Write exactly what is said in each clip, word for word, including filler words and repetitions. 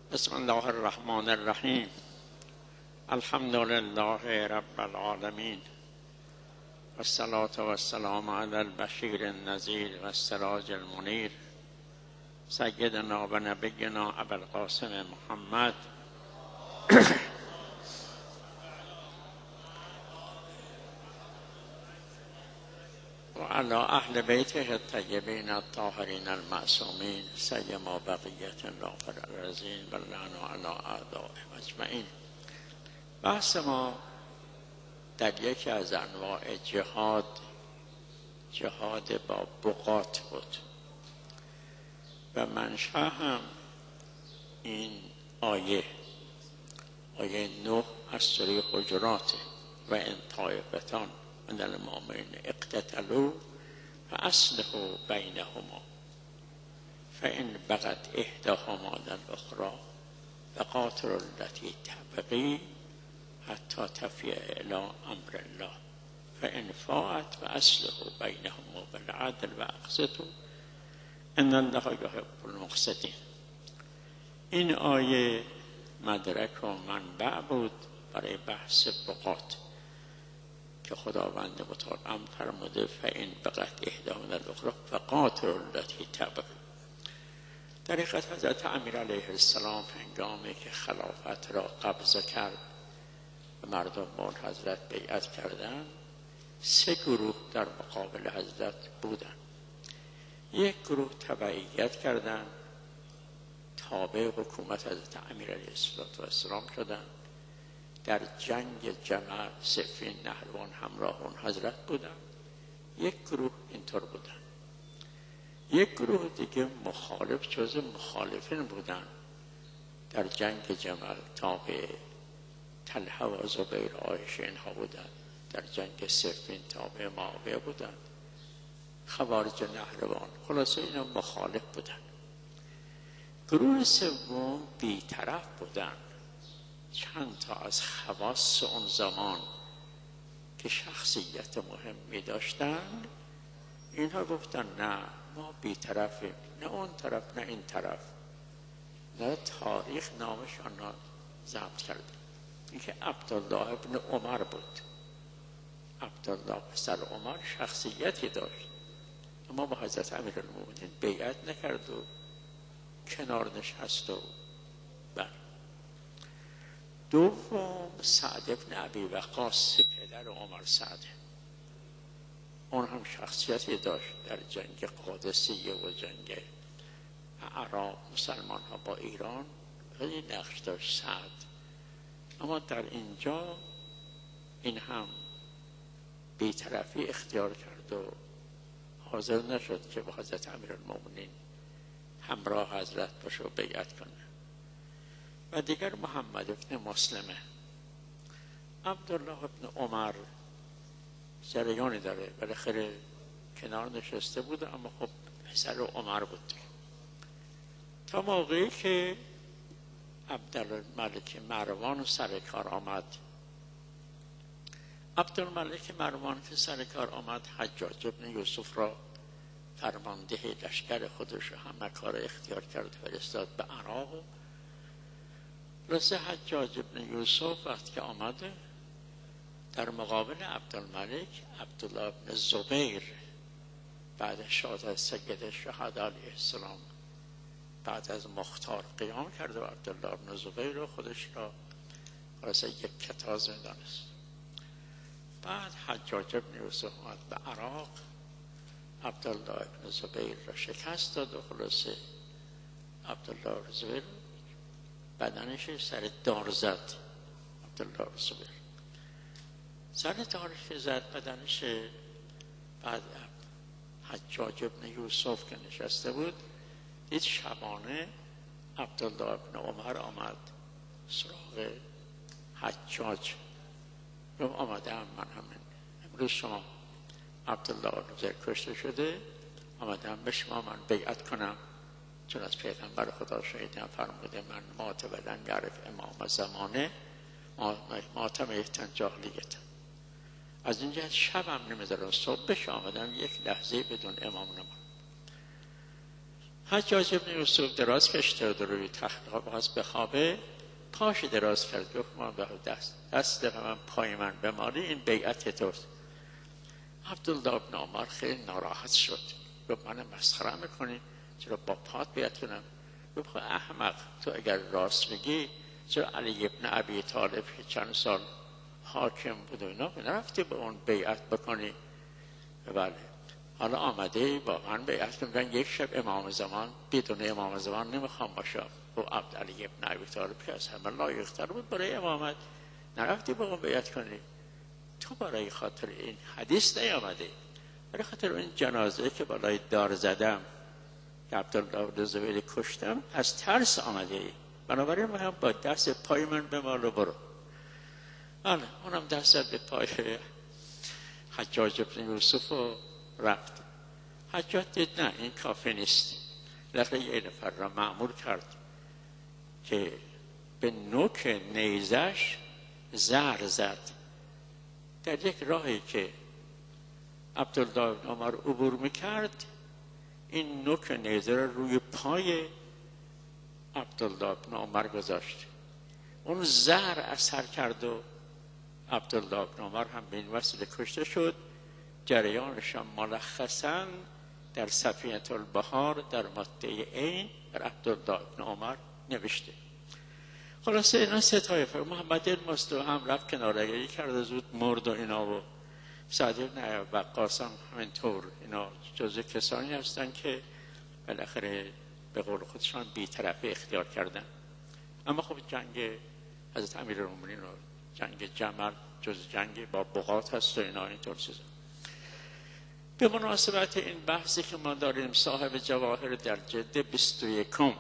بسم الله الرحمن الرحیم. الحمد لله رب العالمین و الصلاة و السلام علی البشیر النذیر و السراج المنیر سیدنا و نبینا ابوالقاسم محمد و علی اهل بیته الطیبین الطاهرین المعصومین سیما بقیت الله فی الارضین و اللعن علی اعدائهم اجمعین. بحث ما در یکی از انواع جهاد، جهاد با بقات بود و منشأ هم این آیه آیه نه از سوره حجرات و ان طایفتان من المؤمنین اقتتلوا فاصلحوا بینهما فان بغت احداهما علی الاخری فقاتلوا التي تبغي حتی تفیء الی امر الله فان فاءت فاصلحوا بینهما بالعدل واقسطوا ان الله یحب المقسطین. این آیه مدرک و منبع بود برای بحث بقات که خداوند متعال امر فرموده فان بغت احداهما علی الاخری فقاتلوا التي تبغي. در حقیقت حضرت امیر علیه السلام هنگامی که خلافت را قبضه کرد و مردم با حضرت بیعت کردند، سه گروه در مقابل حضرت بودند. یک گروه تبعیت کردند، تابع حکومت حضرت امیر علیه السلام شدند، در جنگ جمل، صفین، نهروان همراه اون حضرت بودند. یک گروه اینطور بودند. یک گروه دیگه مخالف، جز مخالفین بودند، در جنگ جمل تابع طلحه و زبیر، عایشه اینها بودند. در جنگ صفین تابع معاویه بودند. خوارج نهروان، خلاصه اینا مخالف بودند. گروه سوم بی‌طرف بودند. چند تا از خواص اون زمان که شخصیت مهمی داشتند، اینها گفتن نه ما بی‌طرفیم، نه اون طرف نه این طرف. نه تاریخ نامشان را ضبط کرده. اینکه عبدالله ابن عمر بود. عبدالله پسر عمر شخصیتی داشت، اما با حضرت امیرالمومنین بیعت نکرد و کنار نشست و بر. دوم سعد ابن ابی وقاص، پدر عمر سعد، اون هم شخصیتی داشت در جنگ قادسیه و جنگ عراق، مسلمان ها با ایران خیلی نقش داشت سعد. اما در اینجا این هم بی‌طرفی اختیار کرد و حاضر نشد که با حضرت امیرالمومنین همراه حضرت باشه و بیعت کنه. و دیگر محمد ابن مسلمه. عبدالله ابن عمر جریانی داره، بالاخره کنار نشسته بود، اما خب پسر عمر بود. تا موقعی که عبدالملک مروان سر کار آمد. عبدالملک مروان که سر کار آمد، حجاج ابن یوسف را فرمانده لشکر خودش همه کار اختیار کرد، فرستاد به عراق. رسه حجاج ابن یوسف وقتی که آمده، در مقابل عبدالملک عبدالله ابن زبیر بعد شاد از سید الشهدا علیه السلام بعد از مختار قیام کرده و عبدالله ابن زبیر رو خودش را رسه یک کتاز می‌دانست. بعد حجاج ابن یوسف آمد به عراق، عبدالله ابن زبیر را شکست داد و خلاصه عبدالله ابن زبیر بدنش سر دار زد. عبدالله ابن زبیر سر دارش زد بدنش. بعد حجاج ابن یوسف که نشسته بود دید شبانه عبدالله ابن عمر آمد سراغ حجاج و آمده هم من همین امروز شما عبدالله ابن زبیر کشته شده، آمده هم به شما من بیعت کنم، چون از پیغمبر خدا شنیدم فرموده من مات ولم یعرف امام زمانه مات میتن جاهلیت. از اینجا شبم نمیذارم صبح بشه آمدم یک لحظه بدون امام نمان. حجاج بن یوسف دراز کشته و روی تخت خواست بخوابه، پاش دراز کرد، گفت ما به دست دست من پای من بمالی، این بیعت توست. عبدالله بن عمر خیلی ناراحت شد، گفت من مسخره میکنی؟ چرا با پات بیعت کنم؟ گفت احمق، تو اگر راست میگی چرا علی ابن ابی طالب که چند سال حاکم بود و اینا نرفتی به اون بیعت بکنی؟ بله، حالا آمده با من بیعت کنم، یک شب امام زمان بدون امام زمان نمیخوام باشم. و عبد علی ابن ابی طالب که از همه لایق‌تر بود برای امامت، نرفتی با اون بیعت کنی؟ تو برای خاطر این حدیث نیامده، برای خاطر این جنازه که بالای دار زدم که عبدالله بن زبیر کشتم از ترس آمده ای، بنابراین من با دست پای من به مالو برو. آن اونم دست به پای حجاج بن یوسف و رفت. حجاج دید نه این کافی نیست، لقه یه نفر را مأمور کرد که به نوک نیزش زهر زد در یک راهی که عبدالله بن عمر عبور میکرد. این نوک نیزه را روی پای عبدالله بن عمر گذاشت، اون زهر اثر کرد و عبدالله بن عمر هم به این وسیله کشته شد. جریانشان ملخصاً در سفینه البحار در ماده عین در عبدالله بن عمر نوشته. خلاصه اینا سه طایفه. محمد المصطفی هم رفت کنارگیری کرد، زود مرد و اینا، و سعد بن وقاص هم همینطور. اینا جزء کسانی هستن که بالاخره به قول خودشان بی‌طرفی اختیار کردن. اما خب جنگ حضرت امیرالمومنین و جنگ جمل جز جنگ با بغات هست و اینا اینطور چیزا. به مناسبت این بحثی که ما داریم، صاحب جواهر در جلد بیست و یکم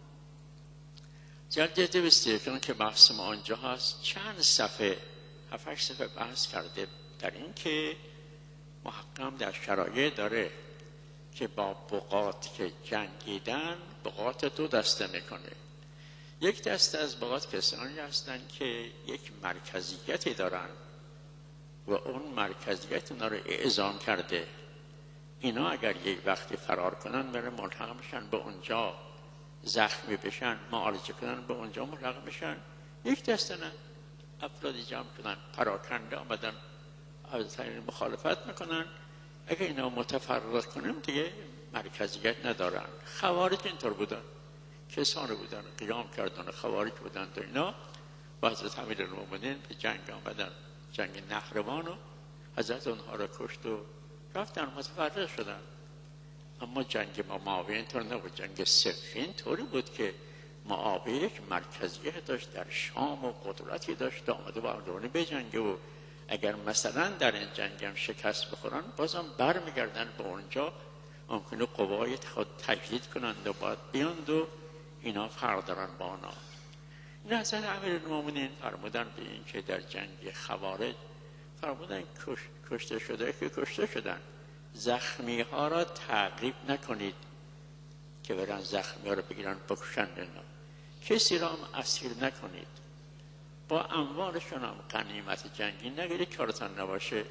جلد بیست و یکم که بحث ما آنجا هست، چند صفحه هفت هشت صفحه بحث کرده در این که محکم در شرایط داره که با بغات که جنگیدن، بغات دو دسته میکنه. یک دسته از بغات کسانی هستن که یک مرکزیتی دارن و اون مرکزیت اونا رو اعزام کرده. اینا اگر یک وقتی فرار کنن برای ملحق میشن به اونجا، زخمی بشن معالجه کنن به اونجا ملحق میشن. یک دسته نه، افرادی جمع کنن پراکنده آمدن از این مخالفت میکنن. اگر اینا متفرق کنیم دیگه مرکزیت ندارن. خوارج اینطور بودن، کسانی بودن قیام کردن، خوارج بودن و اینا و حضرت امیرالمومنین به جنگ آمدن، جنگ نهروان، و حضرت اونها را کشت و رفتن متفرق شدن. اما جنگ با معاویه اینطور نبود. جنگ صفین طوری بود که معاویه یک مرکزیت داشت در شام و قدرتی داشت، آمده با اردوانی به جنگ و اگر مثلا در این جنگ هم شکست بخورن بازم بر میگردن به اونجا، ممکنه قوای خود تجدید کنند و باید بیاند و اینا فرق دارن با اونا. این حضرت امیرالمومنین فرمودن به این که در جنگ خوارج فرمودن کش، کشته شده که کشته شدن، زخمی ها را تعقیب نکنید که برن زخمی ها را بگیرن بکشن اینا. کسی را هم اسیر نکنید، با اموالشون هم غنیمت جنگی نگیرید، کارتان نباشه.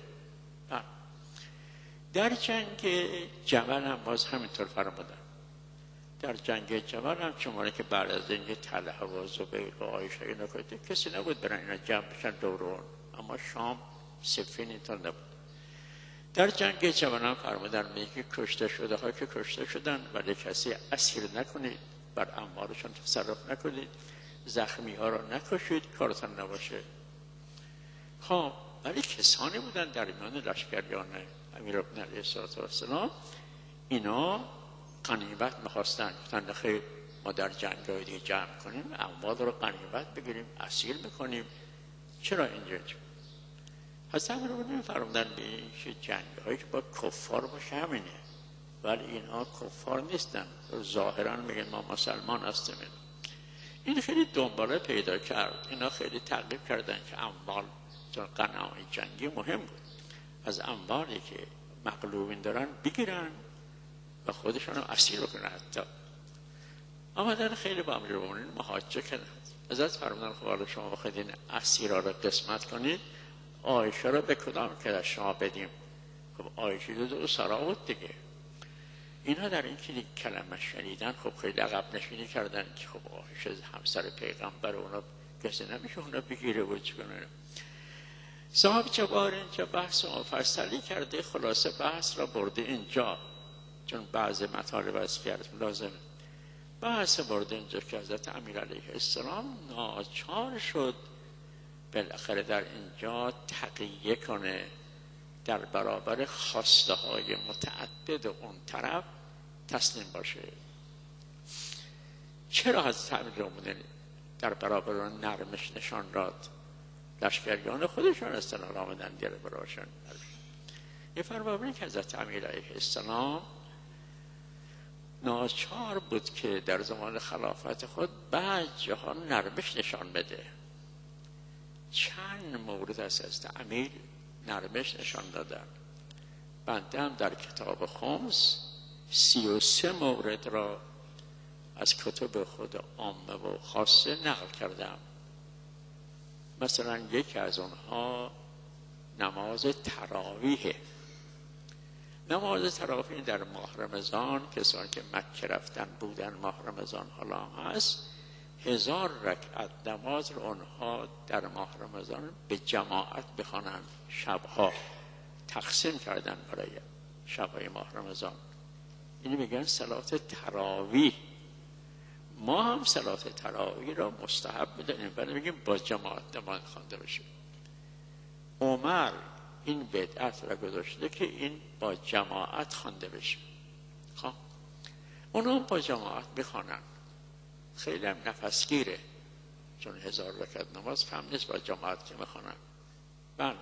در جنگ جمل هم باز همینطور فرمودن. در جنگ جمل هم شماره که بعد از اینکه طلحه و زبیر و عایشه اینا کشته، کسی نبود برن اینا جمع بشن دورون. اما شام صفین اینطور نبود. در جنگ جمل هم فرمودن میگه کشته شده ها که کشته شدن، ولی کسی اسیر نکنید، بر اموالشون تصرف نکنید، زخمی ها را نکشید، کارتان نباشه. خب ولی کسانی بودن در میان لشکریان امیرالمومنین علیه السلام، اینا غنیمت میخواستن، گفتن خیر ما در جنگ های دیگه جمع کنیم، اموال رو غنیمت بگیریم، اسیر میکنیم، چرا اینجا؟ حضرت امیرالمومنین فرمودن به این که جنگ هایی که با کفار باشه همینه، ولی اینها کفار نیستن، ظاهرا میگن ما مسلمان هستیم. این خیلی دنباله پیدا کرد، اینا خیلی تعقیب کردن که اموال، چون قناعی جنگی مهم بود، از اموالی که مغلوبین دارن بگیرن و خودشون رو اسیر بکنن. حتی آمدن خیلی با امیرالمومنین محاجه کردن. حضرت فرمودن خب حالا شما بخواید این اسیرها رو قسمت کنید، عایشه رو به کدام که از شما بدیم؟ خب عایشه دو دو سرا بود دیگه. اینا در این که کلمه شنیدن خب خیلی عقب نشینی کردن که خب آخش همسر پیغمبر اونا کسی نمیشه اونا بگیره و چی کنه. صاحب جبار اینجا بحث مفصلی کرده، خلاصه بحث را برده اینجا چون بعض مطالب است که لازمه. بحث برده اینجا که حضرت امیر علیه السلام ناچار شد بالاخره در اینجا تقیه کنه در برابر خواسته های متعدد اون طرف تسلیم باشه. چرا حضرت امیرالمومنین در برابر اون نرمش نشان داد؟ لشکریان خودشون استقلال آمدن در برابرشون. یه فرمابینی که حضرت امیر علیه السلام ناچار بود که در زمان خلافت خود بعض جاها نرمش نشان بده. چند مورد از حضرت امیر نرمش نشان دادن. بنده هم در کتاب خمس سی و سه مورد را از کتب خود عامه و خاصه نقل کردم. مثلا یکی از اونها نماز تراویح. نماز تراویح در ماه رمضان، کسانی که مکه رفتن بودن ماه رمضان حالا هست، هزار رکعت نماز رو اونها در ماه رمضان به جماعت بخوانند. شبها تقسیم کردن برای شبهای ماه رمضان. اینی میگن صلات تراویح. ما هم صلات تراویح را مستحب میدونیم، ولی میگیم با جماعت نماز خوانده بشه. عمر این بدعت را گذاشته که این با جماعت خوانده بشه. خب اونا با جماعت بخوانن، خیلی هم نفسگیره چون هزار رکعت نماز کم نیست با جماعت که میخوانن. بله،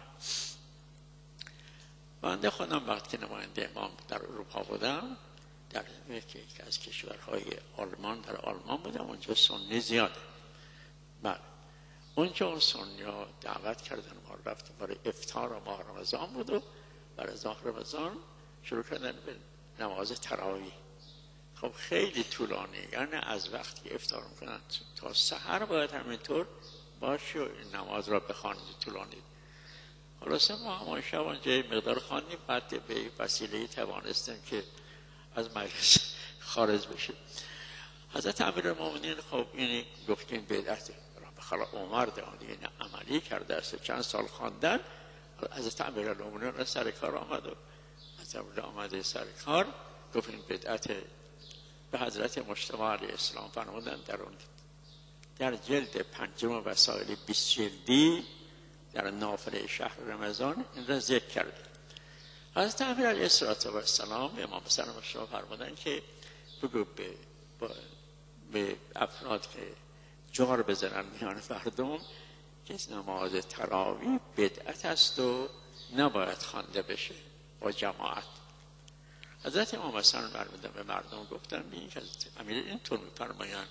بنده خودم وقتی که نماینده امام در اروپا بودم، در یکی از کشورهای آلمان در آلمان بودم، اونجا سنی زیاده. بله، اونجا سنی ها دعوت کردن، ما رفتیم برای افطار و ماه رمضان بود و برای ماه رمضان شروع کردن به نماز تراویح. خب خیلی طولانی، یعنی از وقتی که افطار میکنن تا سحر باید همینطور باشی و این نماز را بخوانید. طولانی. خلاصه ما همون شب اونجا مقدار خواندیم، بعد به وسیله توانستیم که از مجلس خارج بشیم. حضرت امیرالمومنین خب اینی گفت که این بدعته، بخلا عمر دیگه عملی کرده است، چند سال خواندن. حضرت امیرالمومنین سر کار آمد و حضرت آمده سر کار گفت این بدعته. به حضرت مجتبی علیه السلام فرمودن در اون در جلد پنجم وسائل بیست جلدی در نافله شهر رمضان این را ذکر کرده. حضرت امیر علیه السلام به امام حسن مشتبه فرمودن که بگو به, به افراد که جار بزنن میان مردم که نماز تراویح بدعت است و نباید خوانده بشه با جماعت. حضرت امام حسن فرمودن به مردم گفتن این که حضرت امیر اینطور میفرمایند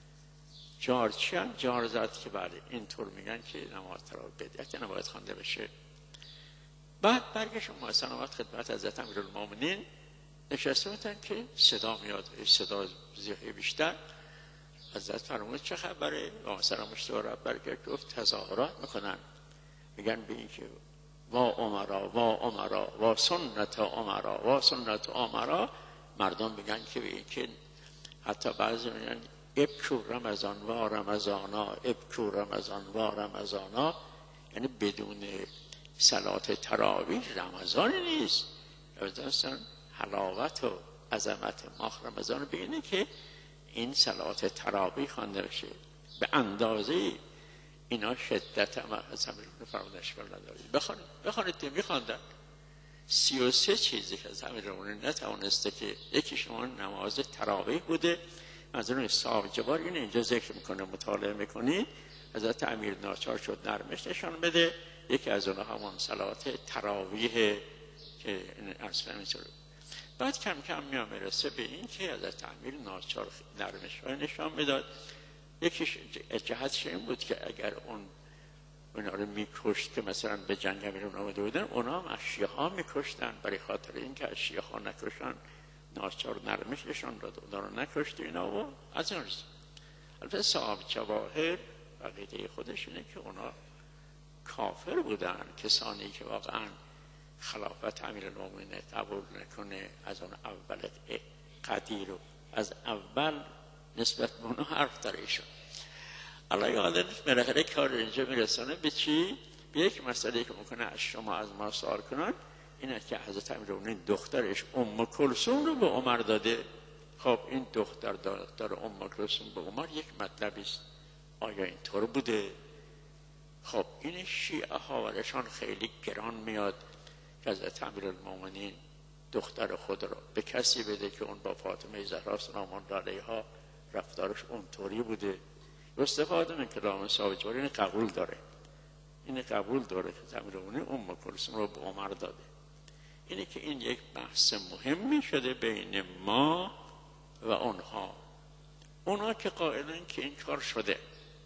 جار چی هم؟ جار زد که بله اینطور میگن که نماز تراویح بدعت نباید خوانده بشه. بعد برگشت امام حسن آمد خدمت حضرت امیرالمومنین، نشسته بودن که صدا میاد، صدا زیاده بیشتر. حضرت فرمود چه خبره؟ امام حسن مشتبه برگشت گفت تظاهرات میکنن، میگن به این که وا عمرا وا عمرا وا سنت عمرا وا سنت عمرا. مردم میگن که به این که حتی بعضی میگن ابکو رمضان و رمضانا ابکو رمضان و رمضانا، یعنی بدون صلات تراویح رمضان نیست. اصلا حلاوت و عظمت ماه رمضان ببینه که این صلات تراویح خوانده بشه به اندازه اینا شدت هم از همین فرمودش بر ندارید. بخوانید بخوانید که میخواندن سی و سه چیزی که از همین رمونه نتوانسته که یکی شما نماز تراویح بوده. از اون صاحب جبار این اینجا ذکر میکنه، مطالعه میکنید. حضرت امیر ناچار شد نرمش نشان بده. یکی از اونها همون صلات تراویح که اصلا اینطور. بعد کم کم میام میرسه به این که حضرت امیر ناچار نرمش های نشان میداد. یکیش جهتش این بود که اگر اون اونا رو میکشت که مثلا به جنگ امیر آمده بودن، اونا هم از شیعه ها میکشتن. برای خاطر این که از شیعه ها نکشن ناچار نرمش نشان داد، اونا رو نکشت اینا و از این رسید. البته صاحب جواهر عقیده خودش اینه که اونا کافر بودن، کسانی که واقعا خلافت امیرالمومنین قبول نکنه، از اون اول قدیر رو از اول نسبت به اونها حرف داره ایشون. الله یادن بالاخره کار اینجا میرسونه به چی؟ به یک مسئله که ممکنه از شما از ما سوال کنن، اینه که حضرت امیرالمومنین دخترش ام کلثوم رو به عمر داده. خب این دختر دختر ام کلثوم به عمر یک مطلبی است، آیا اینطور بوده؟ خب این شیعه ها ولشان خیلی گران میاد که حضرت امیرالمومنین دختر خود را به کسی بده که اون با فاطمه زهرا سلام الله علیها رفتارش اونطوری بوده. استفاده من کلام صاحب جواری این قبول داره، این قبول داره که امیرالمومنین ام کلثوم رو به عمر داده. اینه که این یک بحث مهمی شده بین ما و اونها. اونها که قائلن که این کار شده،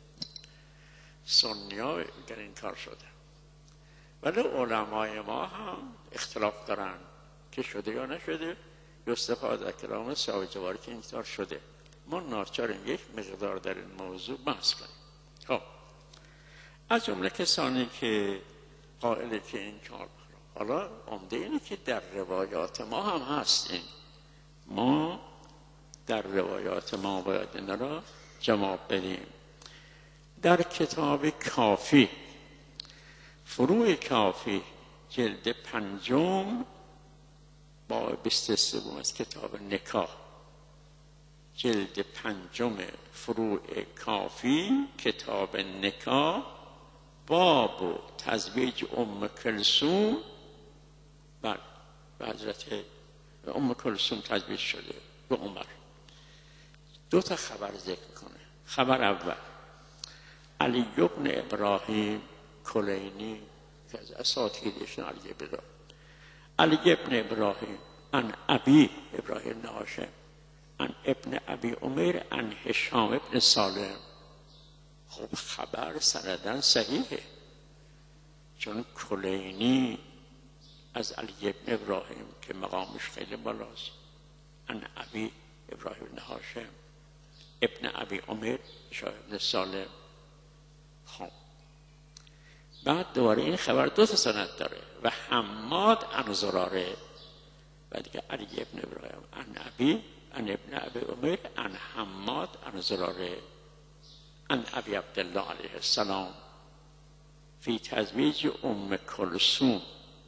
سنی‌ها میگن این کار شده، ولی علمای ما هم اختلاف دارن که شده یا نشده. استفاده از کلام صاحب جواری که این کار شده. ما ناچاریم یک مقدار در این موضوع بحث کنیم. خب از جمله کسانی که قائل که این کار، حالا عمده اینه که در روایات ما هم هست، این ما در روایات ما باید این را جواب بدیم. در کتاب کافی، فروع کافی جلد پنجم با بیست و سه از کتاب نکاح، جلد پنجم فروع کافی کتاب نکاح، باب تزویج ام کلثوم بر حضرت ام کلثوم تزویج شده به عمر. دو تا خبر ذکر کنه. خبر اول، علی بن ابراهیم کلینی که از اساتیدشون علی بن علی بن ابراهیم عن ابی ابراهیم بن هاشم عن ابن ابی عمیر عن هشام ابن سالم. خب خبر سندن صحیحه، چون کلینی از علی بن ابراهیم که مقامش خیلی بالاست، عن ابی ابراهیم بن هاشم ابن ابی عمیر هشام ابن سالم. خب بعد دوباره این خبر دو تا سند داره و حماد عن زراره و دیگه علی ابن ابراهیم عن ابی عن ابن ابی عمیر عن حماد عن زراره عن ابی عبدالله علیه السلام فی تزویج ام کلثوم.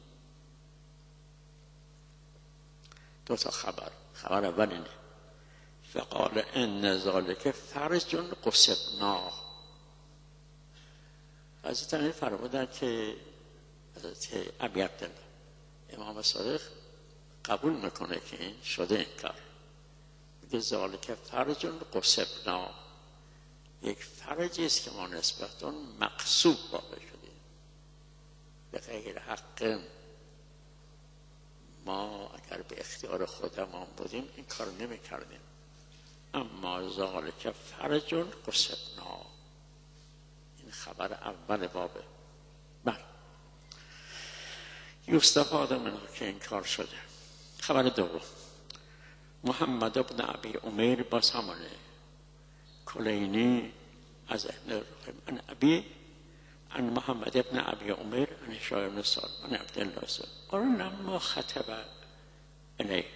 دو تا خبر. خبر اول اینه، فقال ان ذلک فرج قصبناه. حضرت امیر فرمودن که حضرت ابی عبدالله امام صادق قبول میکنه که این شده این کار. میگه ذالک فرج قصبنا، یک فرجی است که ما نسبت اون مقصوب واقع شدیم به غیر حق. ما اگر به اختیار خودمان بودیم این کار نمی کردیم. اما ذالک فرج قصبنا، این خبر اول بابه. بله یستفاد منه که این کار شده. خبر دوم، محمد ابن ابی عمیر باز همانه کلینی از ابن ابراهیم عن ابی عن محمد ابن ابی عمیر عن هشام بن سالم عن عبدالله سالم قال لما خطب الیه.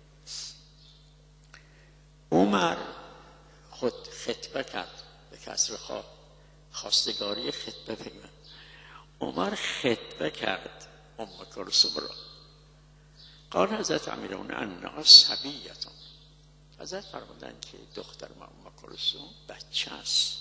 عمر خود خطبه کرد، به کسر خواه خواستگاری خطبه بگن. عمر خطبه کرد ام کلثوم را. قال حضرت امیرالمومنین انها صبیتون. حضرت فرمودن که دختر ما ام کلثوم بچه است.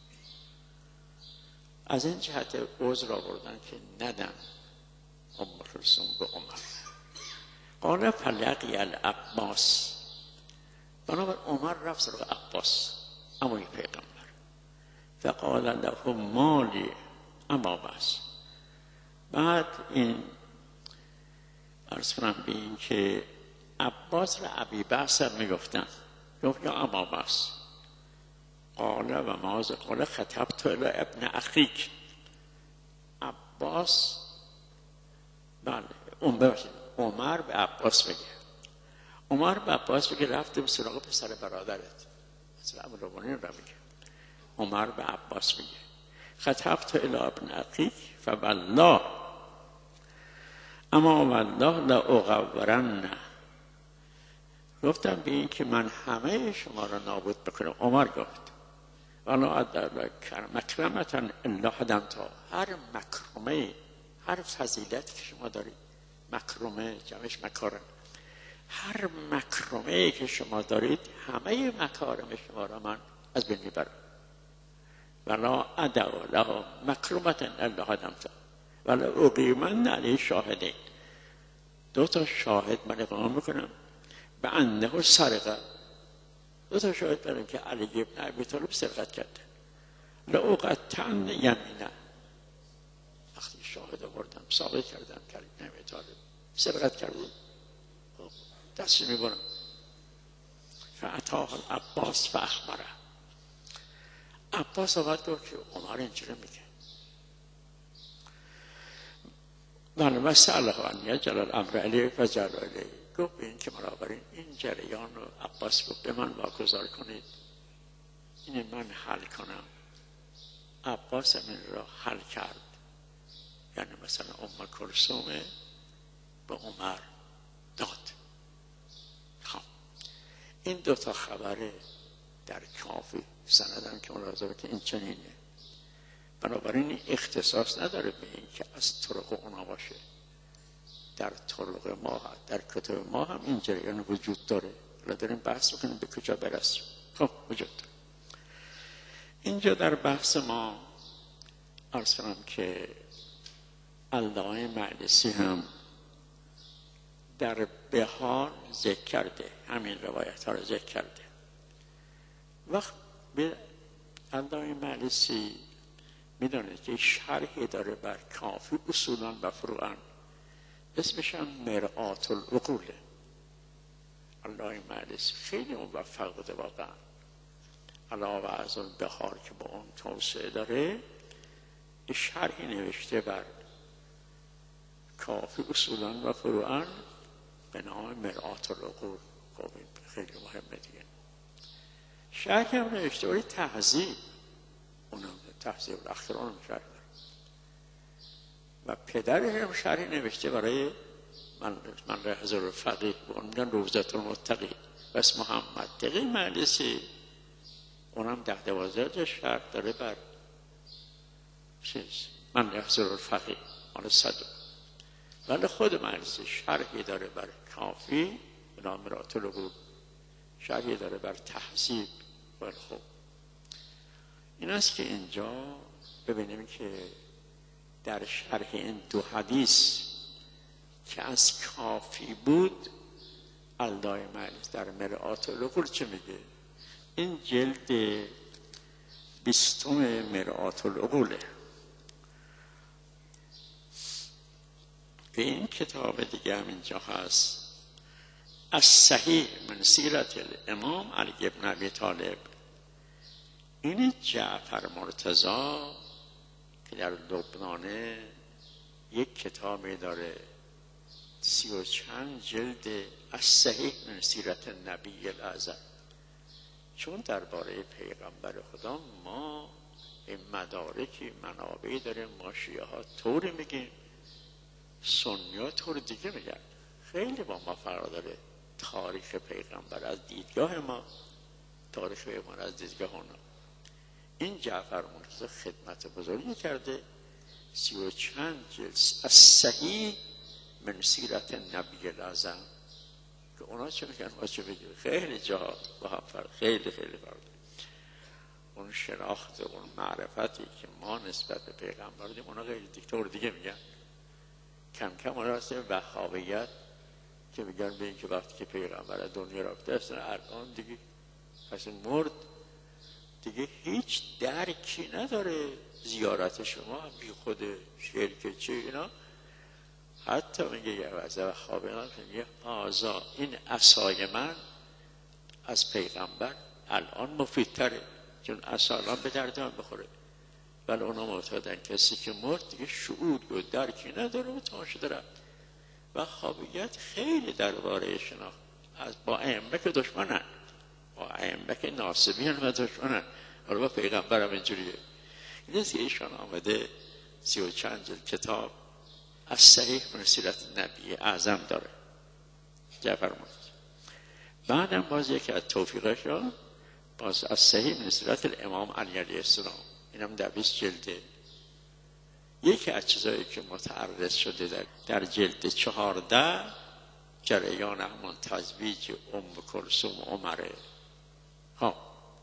از این جهت عذر آوردن که ندن ام کلثوم به عمر. قال فلقی العباس، بنابر عمر رفت سراغ عباس عموی پیغمبر. فقال له مالی اما بس. بعد این عرض کنم به این که عباس را ابی بس میگفتن، گفت یا اما بس. قال و ماذا قال خطبت الی ابن اخیک. عباس بله اون ببخشید عمر به عباس بگه، عمر به عباس بگه رفتم سراغ پسر برادرت، مثلا امیرالمومنین را بگه. عمر به عباس بگه خطبت الی ابن اخیک فوالله اما والله لاغورن گفتم به این که من همه شما را نابود بکنم. عمر گفت والا ادرک مکرمتا الا هدمتها، هر مکرمه، هر فضیلتی که شما دارید، مکرمه جمعش مکارم، هر مکرمه که شما دارید همه مکارم شما را من از بین میبرم. ولا ادعو له مکرمتا الا هدمتها ولا اقیمن علیه شاهدین، دو تا شاهد من اقامه میکنم به انه سرقه، دو تا شاهد دارم که علی ابن ابی طالب سرقت کرده. لأقطعن یمینه، وقتی شاهد آوردم ثابت کردم که علی ابن ابی طالب سرقت کرده، دست میبرم. فاتاه العباس فاخبره، عباس آمد گفت که عمر اینجوری میگه. من مسئله ان یجعل الامر علیه و جل علیه، گفت به این که بنابراین این جریان رو عباس گفت به من واگذار کنید، این من حل کنم. عباس این را حل کرد، یعنی مثلا ام کلثوم به عمر داد. خب این دوتا خبره در کافی سندم که ملاحظه که این چنینه، بنابراین اختصاص نداره به این که از طرق اونا باشه. در طرق ما، در کتب ما هم این جریان وجود داره. حالا داریم بحث بکنیم به کجا برسیم. خب وجود داره. اینجا در بحث ما عرض کنم که علامه مقدسی هم در بهار ذکر کرده، همین روایت ها رو ذکر کرده. وقت به علامه مقدسی میدونه که شرحی داره بر کافی اصولا و فروعا، اسمش هم مرآت العقوله. علامه مقدسی خیلی موفق بوده واقعا. علاوه از اون بهار که با اون توسعه داره، شرحی نوشته بر کافی اصولا و فروعا به نام مرآت العقول. خب خیلی مهمه دیگه. شرحی هم نوشته برای تهذیب، اونم تهذیب الاخران هم شرح داره. و پدرش هم شرحی نوشته برای من من رهزر الفقیه و اون میگن روضة المتقی و اسم محمد تقی مقدسی، اونم ده دوازده شرح داره بر چیز من رهزر الفقیه مال صدر. ولی خود مقدسی شرحی داره بر کافی به نام مرآت العقول، شرحی داره بر تهذیب. ولی خب این است که اینجا ببینیم که در شرح این دو حدیث که از کافی بود، علامه مقدسی در مرآت العقول چه میگه؟ این جلد بیستم مرآت العقوله. به این کتاب دیگه هم اینجا هست، از صحیح من سیرت الامام علی ابن ابی طالب. این جعفر مرتضی که در لبنانه یک کتابی داره سی و چند جلد، از صحیح من سیرت نبی الاعظم. چون درباره پیغمبر خدا ما این مدارکی منابعی داریم، ما شیعه ها طوری میگیم، سنی ها طور دیگه میگن. خیلی با ما فرق داره تاریخ پیغمبر از دیدگاه ما، تاریخ پیغمبر از دیدگاه اونا. این جعفر مرتضی خدمت بزرگی کرده، سی و چند جلد از صحیح من سیرت نبی الاعظم، که اونا چه میگن ما چه بگیم. خیلی جا با هم فرق، خیلی خیلی فرق. اون شناخت، اون معرفتی که ما نسبت به پیغمبر دیم، اونا خیلی دیکتور دیگه میگن. کم کم اونا هستیم وهابیت که میگن به این که وقتی که پیغمبر دنیا رفته است الان دیگه اصلا مرد، دیگه هیچ درکی نداره زیارت شما، هم بی خود شرک چه اینا. حتی میگه یه وزه و خوابیان میگه آزا این عصای من از پیغمبر الان مفیدتره، چون عصا الان به درد من بخوره. ولی اونا معتقدن کسی که مرد دیگه شعور و درکی نداره و تماشا داره. و خوابیت خیلی درباره شناخت از با ائمه که دشمنن، با ائمه که ناصبین و دشمنن، حالا با پیغمبر هم اینجوریه. این است که ایشان آمده سی و چند جلد کتاب از صحیح من سیرت نبی اعظم داره جعفر مرتضی. بعدم باز یکی از توفیقش را باز از صحیح نصرت الامام علی علیه السلام، اینم در بیست جلده. یکی از چیزایی که متعرض شده در, در جلد چهارده جریان همون تزویج ام کلثوم عمره. ها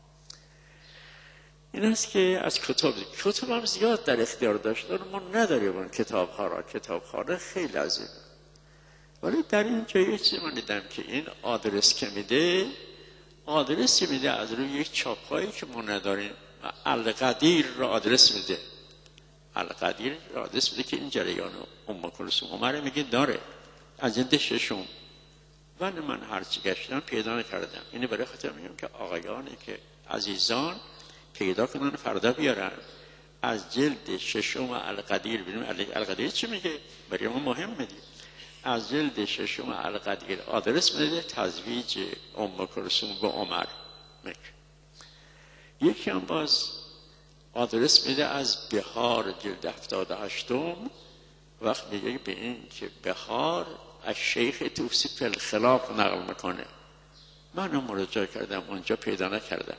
این است که از کتاب کتاب هم زیاد در اختیار داشت، ما نداریم اون کتاب ها را، کتاب خانه خیلی عظیم. ولی در اینجا یه چیزی من دیدم که این آدرس که میده، آدرسی میده از روی یک چاپایی که ما نداریم. القدیر را آدرس میده، القدیر را آدرس میده که این جریان ام کلثوم عمره میگه داره از جلد ششم. ولی من هرچی گشتم پیدا نکردم. اینه برای خاطر میگم که آقایانی که عزیزان پیدا کنن فردا بیارن از جلد ششم القدیر ببینیم القدیر چی میگه، برای ما مهم میگه. از جلد ششم القدیر آدرس میده تزویج ام کلثوم به عمر میگه. یکی هم باز آدرس میده از بهار جلد هفتاد و هشتم، وقت میگه به این که بهار از شیخ توسی فی الخلاف نقل میکنه. من هم مراجعه کردم اونجا پیدا نکردم.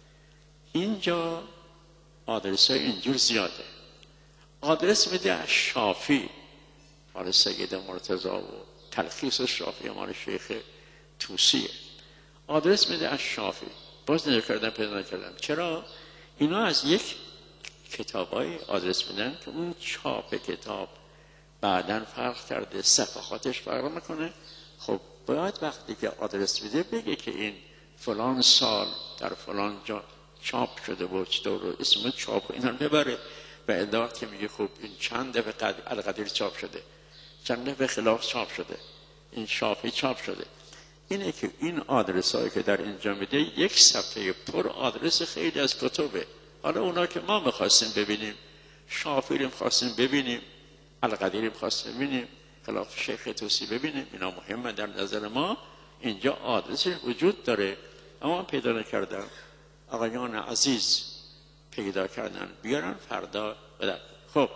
اینجا آدرس های اینجور زیاده. آدرس میده از شافی، مال سید مرتضی و تلخیص شافی مال شیخ توسیه. آدرس میده از شافی، باز نجا کردم پیدا نکردم. چرا؟ اینا از یک کتابای آدرس میدن که اون چاپ کتاب بعداً فرق کرده، صفحاتش فرق میکنه. خب باید وقتی که آدرس میده بگه که این فلان سال در فلان جا چاپ شده و چطور رو اسم چاپ اینا ببره و ادعا که میگه خب این چند دفعه القدیر چاپ شده، چند دفعه خلاف چاپ شده، این شافی چاپ شده. اینه که این آدرس هایی که در اینجا میده یک صفحه پر آدرس خیلی از کتبه. حالا اونا که ما میخواستیم ببینیم، شافی رو میخواستیم ببینیم، القدیر میخواستیم ببینیم، خلاف شیخ توسی ببینیم، اینا مهمه در نظر ما. اینجا آدرس وجود داره اما پیدا نکردم. آقایان عزیز پیدا کردن بیارن فردا بدن. خب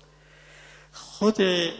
خود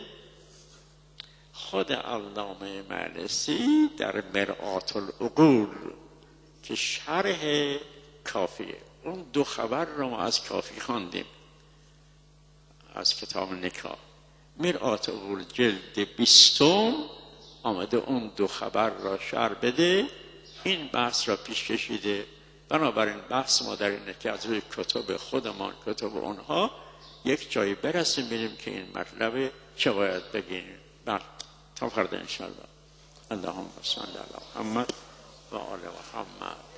خود علامه مجلسی در مرآت العقول که شرح کافیه، اون دو خبر رو ما از کافی خواندیم از کتاب نکاح. مرآت العقول جلد بیستم آمده اون دو خبر را شرح بده، این بحث را پیش کشیده. بنابراین بحث ما در اینه که از روی کتب خودمان، کتب اونها یک جایی برسیم ببینیم که این مطلب چه باید بگیم. بله تا فردا انشاءالله. اللهم صل علی محمد و آل محمد.